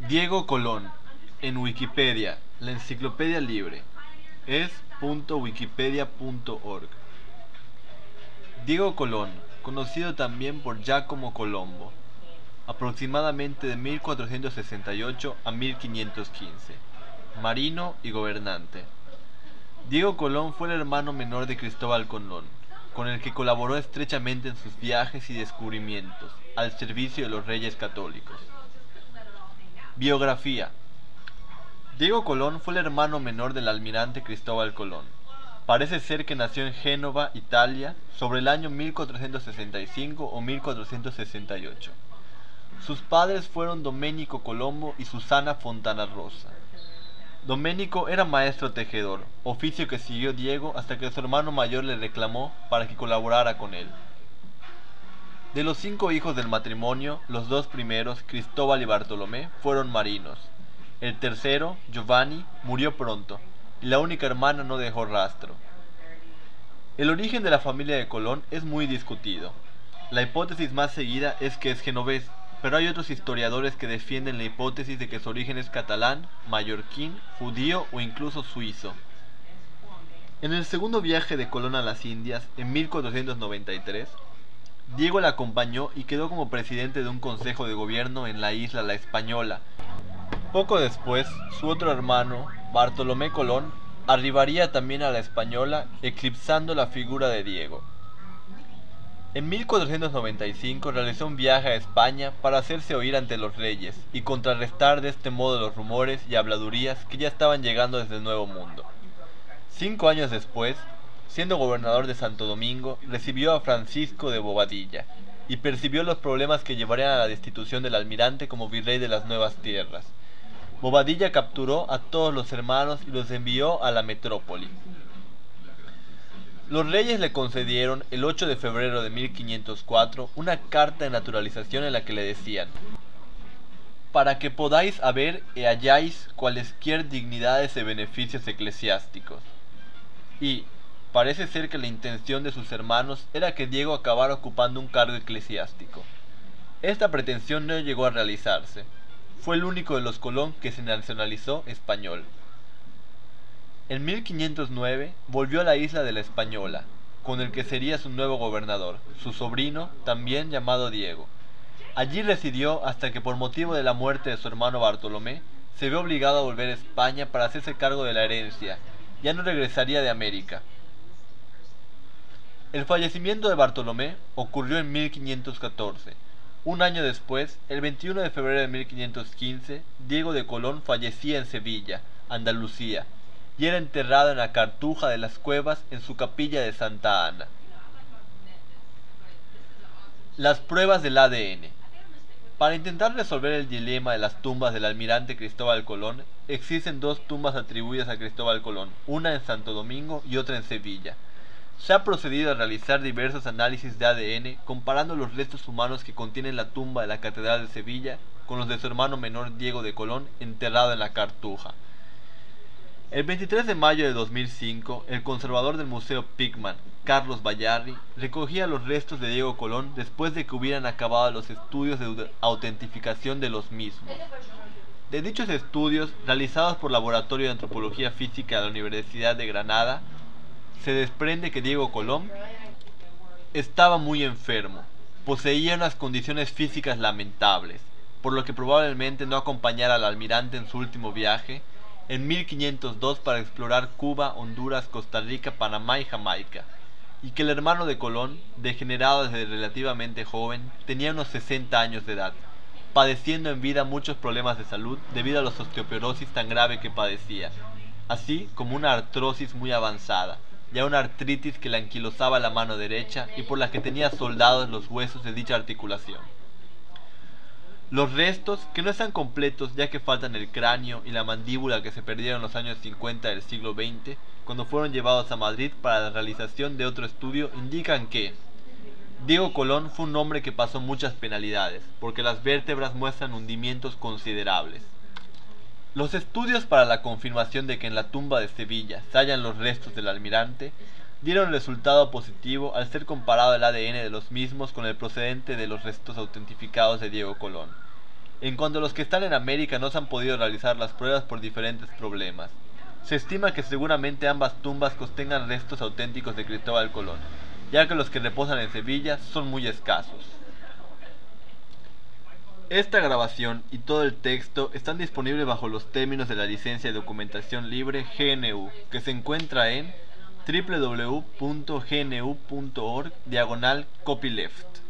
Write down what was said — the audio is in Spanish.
Diego Colón, en Wikipedia, la enciclopedia libre, es.wikipedia.org. Diego Colón, conocido también por Giacomo Colombo, aproximadamente de 1468 a 1515, marino y gobernante. Diego Colón fue el hermano menor de Cristóbal Colón, con el que colaboró estrechamente en sus viajes y descubrimientos, al servicio de los reyes católicos. Biografía. Diego Colón fue el hermano menor del almirante Cristóbal Colón. Parece ser que nació en Génova, Italia, sobre el año 1465 o 1468. Sus padres fueron Domenico Colombo y Susana Fontana Rosa. Domenico era maestro tejedor, oficio que siguió Diego hasta que su hermano mayor le reclamó para que colaborara con él. De los 5 hijos del matrimonio, los 2 primeros, Cristóbal y Bartolomé, fueron marinos. El tercero, Giovanni, murió pronto, y la única hermana no dejó rastro. El origen de la familia de Colón es muy discutido. La hipótesis más seguida es que es genovés, pero hay otros historiadores que defienden la hipótesis de que su origen es catalán, mallorquín, judío o incluso suizo. En el segundo viaje de Colón a las Indias, en 1493, Diego le acompañó y quedó como presidente de un consejo de gobierno en la isla La Española. Poco después, su otro hermano, Bartolomé Colón, arribaría también a La Española, eclipsando la figura de Diego. En 1495 realizó un viaje a España para hacerse oír ante los reyes y contrarrestar de este modo los rumores y habladurías que ya estaban llegando desde el Nuevo Mundo. 5 años después, siendo gobernador de Santo Domingo, recibió a Francisco de Bobadilla y percibió los problemas que llevarían a la destitución del almirante como virrey de las nuevas tierras. Bobadilla capturó a todos los hermanos y los envió a la metrópoli. Los reyes le concedieron el 8 de febrero de 1504 una carta de naturalización en la que le decían: para que podáis haber y halláis cualesquier dignidades y beneficios eclesiásticos. Y parece ser que la intención de sus hermanos era que Diego acabara ocupando un cargo eclesiástico. Esta pretensión no llegó a realizarse. Fue el único de los Colón que se nacionalizó español. En 1509 volvió a la isla de La Española, con el que sería su nuevo gobernador, su sobrino, también llamado Diego. Allí residió hasta que, por motivo de la muerte de su hermano Bartolomé, se vio obligado a volver a España para hacerse cargo de la herencia. Ya no regresaría de América. El fallecimiento de Bartolomé ocurrió en 1514. Un año después, el 21 de febrero de 1515, Diego de Colón fallecía en Sevilla, Andalucía, y era enterrado en la Cartuja de las Cuevas en su capilla de Santa Ana. Las pruebas del ADN. Para intentar resolver el dilema de las tumbas del almirante Cristóbal Colón, existen 2 tumbas atribuidas a Cristóbal Colón, una en Santo Domingo y otra en Sevilla. Se ha procedido a realizar diversos análisis de ADN comparando los restos humanos que contienen la tumba de la Catedral de Sevilla con los de su hermano menor Diego de Colón enterrado en la Cartuja. El 23 de mayo de 2005, el conservador del Museo Pigman, Carlos Bayarri, recogía los restos de Diego Colón después de que hubieran acabado los estudios de autentificación de los mismos. De dichos estudios, realizados por Laboratorio de Antropología Física de la Universidad de Granada, se desprende que Diego Colón estaba muy enfermo, poseía unas condiciones físicas lamentables, por lo que probablemente no acompañara al almirante en su último viaje, en 1502 para explorar Cuba, Honduras, Costa Rica, Panamá y Jamaica, y que el hermano de Colón, degenerado desde relativamente joven, tenía unos 60 años de edad, padeciendo en vida muchos problemas de salud debido a la osteoporosis tan grave que padecía, así como una artrosis muy avanzada, ya una artritis que le anquilosaba la mano derecha y por la que tenía soldados los huesos de dicha articulación. Los restos, que no están completos ya que faltan el cráneo y la mandíbula que se perdieron en los años 50 del siglo XX, cuando fueron llevados a Madrid para la realización de otro estudio, indican que Diego Colón fue un hombre que pasó muchas penalidades, porque las vértebras muestran hundimientos considerables. Los estudios para la confirmación de que en la tumba de Sevilla se hallan los restos del almirante dieron resultado positivo al ser comparado el ADN de los mismos con el procedente de los restos autentificados de Diego Colón. En cuanto a los que están en América, no se han podido realizar las pruebas por diferentes problemas. Se estima que seguramente ambas tumbas contengan restos auténticos de Cristóbal Colón, ya que los que reposan en Sevilla son muy escasos. Esta grabación y todo el texto están disponibles bajo los términos de la licencia de documentación libre GNU, que se encuentra en www.gnu.org/copyleft.